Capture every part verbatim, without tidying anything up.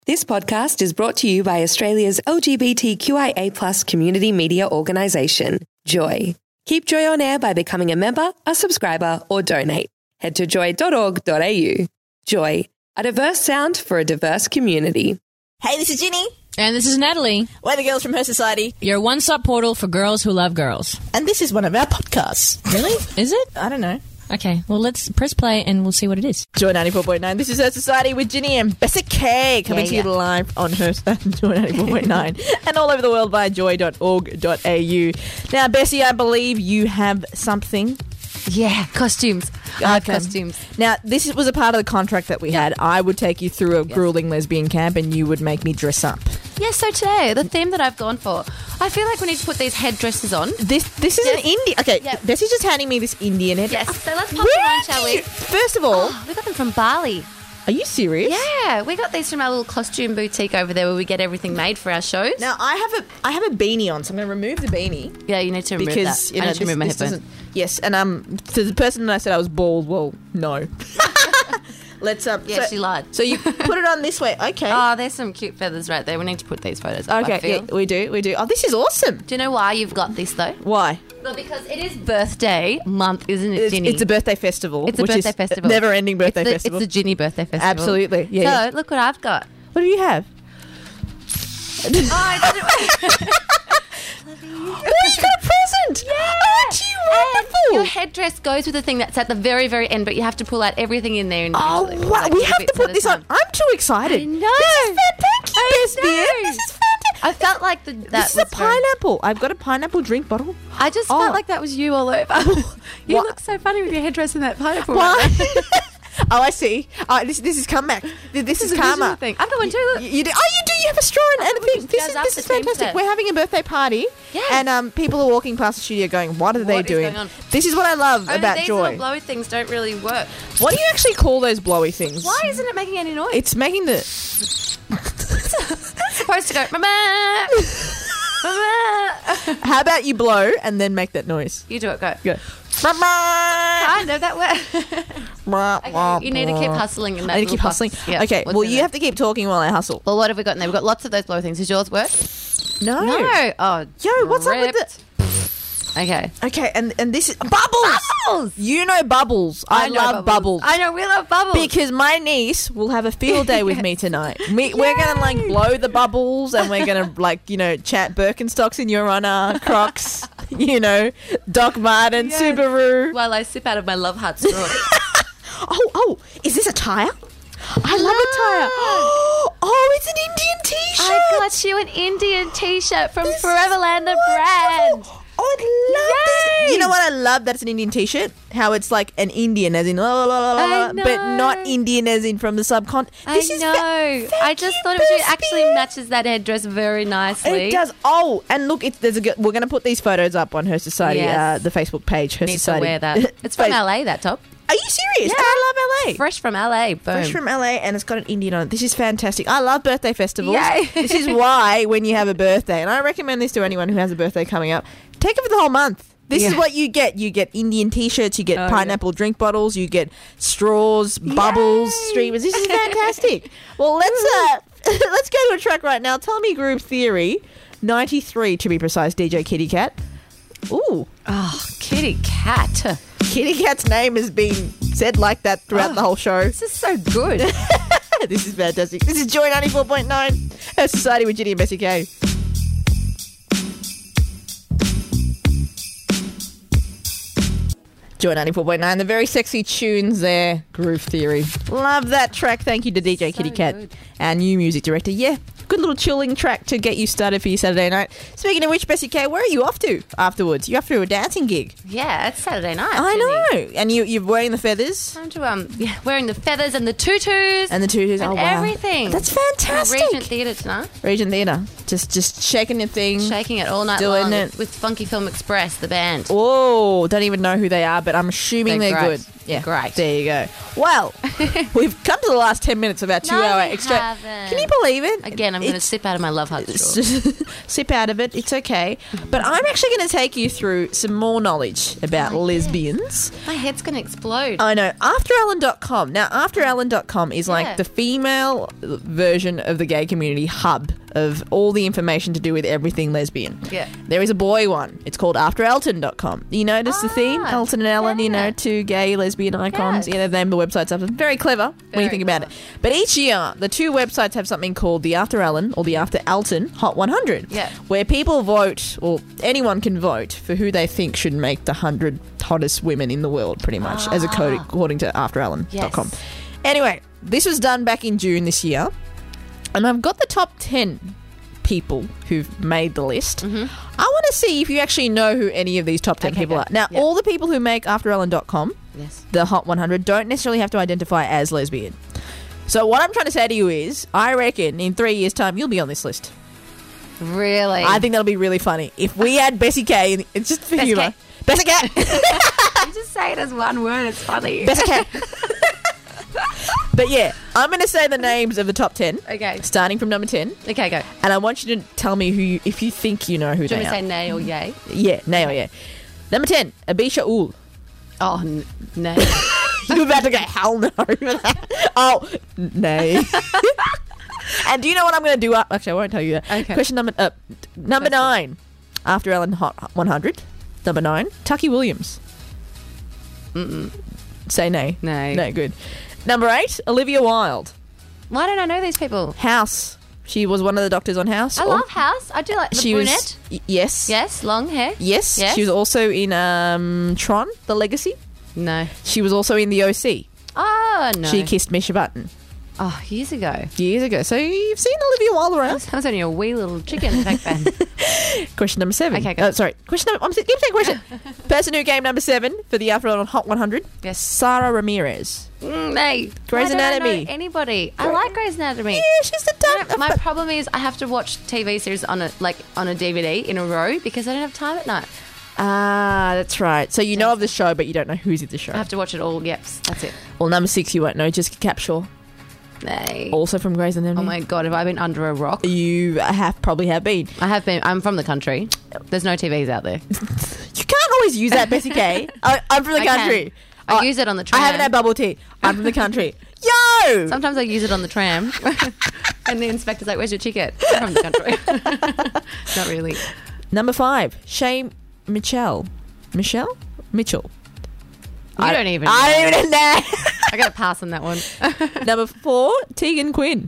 This podcast is brought to you by Australia's L G B T Q I A plus community media organisation, Joy. Keep Joy on air by becoming a member, a subscriber, or donate. Head to joy dot org dot a u. Joy, a diverse sound for a diverse community. Hey, this is Ginny. And this is Natalie. We're the girls from Her Society. Your one-stop portal for girls who love girls. And this is one of our podcasts. Really? Is it? I don't know. Okay, well, let's press play and we'll see what it is. Joy ninety-four point nine. This is Her Society with Ginny and Bessie K coming Yeah, to yeah. you live on Her Joy ninety-four point nine and all over the world via joy dot org dot a u. Now, Bessie, I believe you have something. Yeah, costumes. I have Okay. costumes. Now, this was a part of the contract that we had. I would take you through a grueling lesbian camp and you would make me dress up. Yeah, so today, the theme that I've gone for, I feel like we need to put these headdresses on. This this is Yes. an Indian. Okay, Yep. Bessie's just handing me this Indian head. Yes, so let's pop Where them on, shall do we? you- First of all, Oh, we got them from Bali. are you serious? Yeah, we got these from our little costume boutique over there where we get everything made for our shows. Now I have a I have a beanie on, so I'm going to remove the beanie Yeah, you need to remove because that. you know I need to this, remove my this headphones. doesn't. Yes, and um, to the person that I said I was bald, well, no. Let's um. Yeah, so, she lied. So you put it on this way, okay? Oh, there's some cute feathers right there. We need to put these photos up, I okay, feel. yeah, we do, we do. Oh, this is awesome. Do you know why you've got this, though? Why? Well, because it is birthday month, isn't it, It's, Ginny? it's a birthday festival. It's a which birthday is festival. Never-ending birthday it's the, festival. It's the Ginny birthday festival. Absolutely, yeah, So, yeah. look what I've got. What do you have? Oh, I didn't... Oh, you got a present! Yeah. Aren't you wonderful? And your headdress goes with the thing that's at the very, very end, but you have to pull out everything in there. Oh, individually, wow. like We little have to bits put at a this on. time. I'm too excited. I know. This is fantastic. I Best dear. know. This is fantastic. I felt like the, that This is a was very- pineapple. I've got a pineapple drink bottle. I just Oh. felt like that was you all over. you What? look so funny with your headdress and that pineapple. Why? right there. Oh, I see. Oh, this, this is comeback. This, this is is a karma. visual thing. I've got one too. You, Look. you do, oh, you do. You have a straw and, and a we thing. just This jazz is, up this the is team fantastic. set. We're having a birthday party, Yes. and um, people are walking past the studio going, "What are they What is doing?" going on? This is what I love Only about these Joy. little blowy things don't really work. What do you actually call those blowy things? Why isn't it making any noise? It's making the. It's supposed to go, mama, mama. How about you blow and then make that noise? You do it, go. Go. Kind of, that way. Okay, you need to keep hustling in that I need to little keep hustling. box. Yeah, okay, what's well, in you there? have to keep talking while I hustle. Well, what have we got in there? We've got lots of those blow things. Does yours work? No. No. Oh, Yo, what's up with ripped. Okay. Okay, and, and this is Bubbles! Bubbles! You know Bubbles. I, know love Bubbles. I know, we love Bubbles. Because my niece will have a field day with me tonight. We, we're going to, like, blow the bubbles and we're going to, like, you know, chat Birkenstocks in your honor, Crocs, you know, Doc Marten, Yes. Subaru. While I sip out of my Love Heart straw. Oh, oh, is this a tyre? I love a tyre. Oh, it's an Indian T-shirt. I got you an Indian t-shirt from This Foreverland is brand. wonderful. Oh, I love Yay! this. You know what I love? That's an Indian T-shirt. How it's like an Indian, as in, la, la, la, la, la, I but not know. Indian, as in from the subcontinent. This I is know. fa- I thank just you, thought it was you. Bestie. Actually matches that headdress very nicely. It does. Oh, and look, it's, there's a. good- We're going to put these photos up on Her Society, Yes. uh, the Facebook page. Her Need to Society. wear that. It's from Face- L A, that top. Are you serious? Yeah. And I love L A. Fresh from L A. Boom. Fresh from L A, and it's got an Indian on it. This is fantastic. I love birthday festivals. Yay. This is why when you have a birthday, and I recommend this to anyone who has a birthday coming up, take it for the whole month. This is Yeah. what you get. You get Indian T-shirts, you get Oh, pineapple drink bottles, you get straws, bubbles, Yay. streamers. This is fantastic. Well, let's uh, let's go to a track right now. Tell me Group Theory, ninety-three to be precise, D J Kitty Cat. Ooh. Oh, kitty cat. Kitty Cat's name has been said like that throughout Oh. the whole show. This is so good. This is fantastic. This is Joy ninety-four point nine, Her Society with Ginny and Bessie K. Joy ninety-four point nine, the very sexy tunes there, Groove Theory. Love that track. Thank you to D J So Kitty Cat, good. our new music director. Yeah, good little chilling track to get you started for your Saturday night. Speaking of which, Bessie K, where are you off to afterwards? You're off to a dancing gig. Yeah, it's Saturday night. I Ginny. know. And you, you're wearing the feathers Time to um, yeah, wearing the feathers and the tutus and the tutus. and Oh, wow. everything. That's At fantastic. Regent Theatre tonight. Regent Theatre. Just, just shaking your thing. Shaking it all night Doing long it. with Funky Film Express, the band. Oh, don't even know who they are, but I'm assuming they're, They're great. good. Yeah. Great. There you go. Well, we've come to the last ten minutes of our two-hour we extra. haven't. Can you believe it? Again, I'm going to It's- sip out of my Love Hug it's straw. just- sip out of it. It's okay. But I'm actually going to take you through some more knowledge about Oh, yeah. lesbians. My head's going to explode. I know. after ellen dot com. Now, after ellen dot com is like Yeah. the female version of the gay community hub of all the information to do with everything lesbian. Yeah. There is a boy one. It's called after elton dot com. You notice the theme? Ah, Elton and Ellen, you know, yeah. two gay lesbian icons. Yes. Yeah, they've named the websites after them. Very clever when you Very think about it. But each year, the two websites have something called the After Ellen or the After Elton Hot one hundred. Yeah. Where people vote, or anyone can vote, for who they think should make the one hundred hottest women in the world, pretty much, as a code according to after ellen dot com. Yes. Anyway, this was done back in June this year. And I've got the top ten people who've made the list. I want to see if you actually know who any of these top ten Okay, people go. are. Now, Yeah. all the people who make after ellen dot com, Yes. the Hot one hundred, don't necessarily have to identify as lesbian. So what I'm trying to say to you is, I reckon in three years' time, you'll be on this list. Really? I think that'll be really funny. If we had Bessie K, in, it's just for Bessie humour. K. Bessie K. You just say it as one word. It's funny. Bessie K. But yeah, I'm going to say the names of the top ten, Okay. starting from number ten. Okay, go. And I want you to tell me who you, if you think you know who Do you they want me to are. say nay or yay? Yeah, nay or yeah. Number ten, Abisha Ul. Oh, n- nay. You're about to go, hell no. for that. Oh, nay. And do you know what I'm going to do up? Actually, I won't tell you that. Okay. Question number uh, number Question. nine. After Ellen Hot one hundred. Number nine, Tucky Williams. Mm-mm. Say nay. No. No, good. Number eight, Olivia Wilde. Why don't I know these people? House. She was one of the doctors on House. I Al- love House. I do like the she brunette. was y- yes. Yes, long hair. Yes. Yes. She was also in um, Tron, The Legacy. No. She was also in The O C. Oh, no. She kissed Misha Button Oh, years ago. years ago. So you've seen Olivia Wilde I around. was, I was only a wee little chicken back then. Question number seven. Okay, go. Uh, sorry. Question number. I'm keep saying question. Person who came number seven for the After Ellen Hot one hundred. Yes. Sarah Ramirez. Mm, nay. Grey's Why don't I know Anatomy. anybody. I like Grey's Anatomy. Yeah, she's the You know, dumb. my problem is I have to watch T V series on a like on a D V D in a row because I don't have time at night. Ah, that's right. So you know of the show, but you don't know who's in the show. I have to watch it all. Yep, that's it. Well, number six, you won't know. Jessica Capshaw, Nay. also from Grey's Anatomy. Oh my god, have I been under a rock? You have probably have been. I have been. I'm from the country. There's no T Vs out there. You can't always use that, Bessie K. I, I'm from the I country. can. I Oh, use it on the I tram. haven't had bubble tea. I'm from the country. Yo! Sometimes I use it on the tram, and the inspector's like, "Where's your ticket?" I'm from the country. Not really. Number five, Shay Mitchell. Michelle? Mitchell. You I don't even. I know. don't even know. I got to pass on that one. Number four, Tegan Quinn.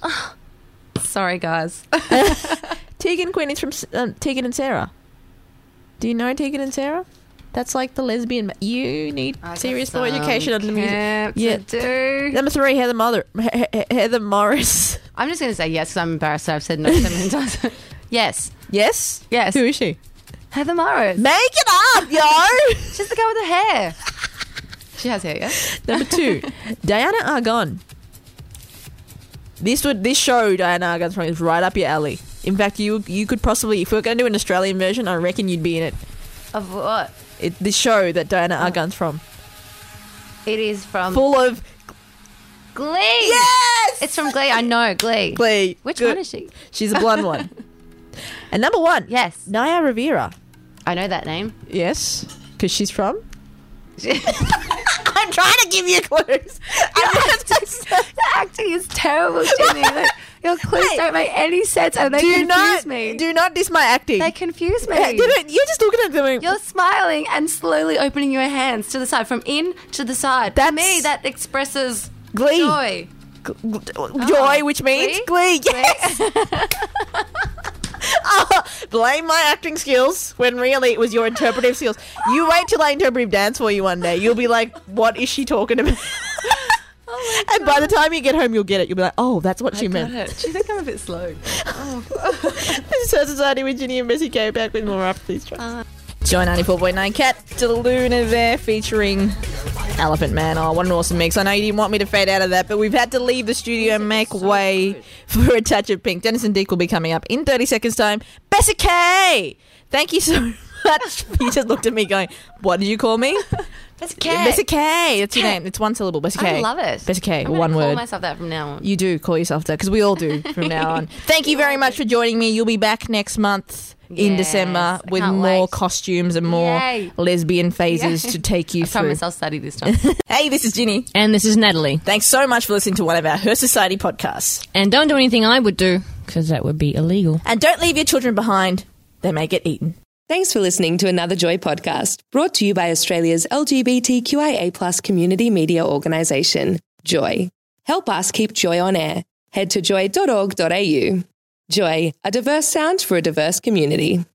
Sorry, guys. Tegan Quinn is from um, Tegan and Sarah. Do you know Tegan and Sarah? That's like the lesbian. ma- You need serious law education on the music. Yeah. Yeah. Do. Number three, Heather Mother. He- He- Heather Morris. I'm just going to say yes because I'm embarrassed that I've said no so many times. Yes. Yes? Yes. Who is she? Heather Morris. Make it up, yo! She's the girl with the hair. She has hair, yeah? Number two, Diana Argon. This would this show Diana Argon's from is right up your alley. In fact, you you could possibly, if we were going to do an Australian version, I reckon you'd be in it. Of what? it this show that Diana Argon's from, It is from full of Glee. yes, It's from Glee. I know, Glee. Glee. Which Good. one is she? She's a blonde one. And number one, Yes. Naya Rivera. I know that name. Yes, because she's from. I'm trying to give you clues. The acting is terrible, Jimmy. Like, your clues Hey, don't make any sense and they do confuse not me. do not diss my acting. They confuse me. Yeah, do it. You're just looking at them. You're smiling and slowly opening your hands to the side, from in to the side. That's- To me, that expresses Glee. joy. Joy, which means Glee? Glee. Yes. Oh, blame my acting skills when really it was your interpretive skills. You wait till I interpretive dance for you one day. You'll be like, what is she talking about? Oh And by the time you get home, you'll get it. You'll be like, oh, that's what she meant. Got it. Do you think I'm a bit slow? This is Her Society with Ginny and Bessie K. Back with more after these tracks. Uh. Joy ninety-four point nine Cat to the Luna there featuring Elephant Man. Oh, what an awesome mix. I know you didn't want me to fade out of that, but we've had to leave the studio and make way for a touch of pink. Dennis and Dick will be coming up in thirty seconds time. Bessie K! Thank you so You just looked at me going, what did you call me? Bessie K. Bessie K. That's your name. It's one syllable. Bessie K. I love it. Bessie K. I'm gonna One call word. myself that from now on. You do call yourself that because we all do from now on. Thank you very much for joining me. You'll be back next month in Yes, December I with can't more wait. costumes and more Yay. lesbian phases Yay. to take you I through. promise I'll study this time. Hey, this is Ginny. And this is Natalie. Thanks so much for listening to one of our Her Society podcasts. And don't do anything I would do, because that would be illegal. And don't leave your children behind. They may get eaten. Thanks for listening to another Joy podcast, brought to you by Australia's L G B T Q I A plus community media organisation, Joy. Help us keep Joy on air. Head to joy dot org dot a u. Joy, a diverse sound for a diverse community.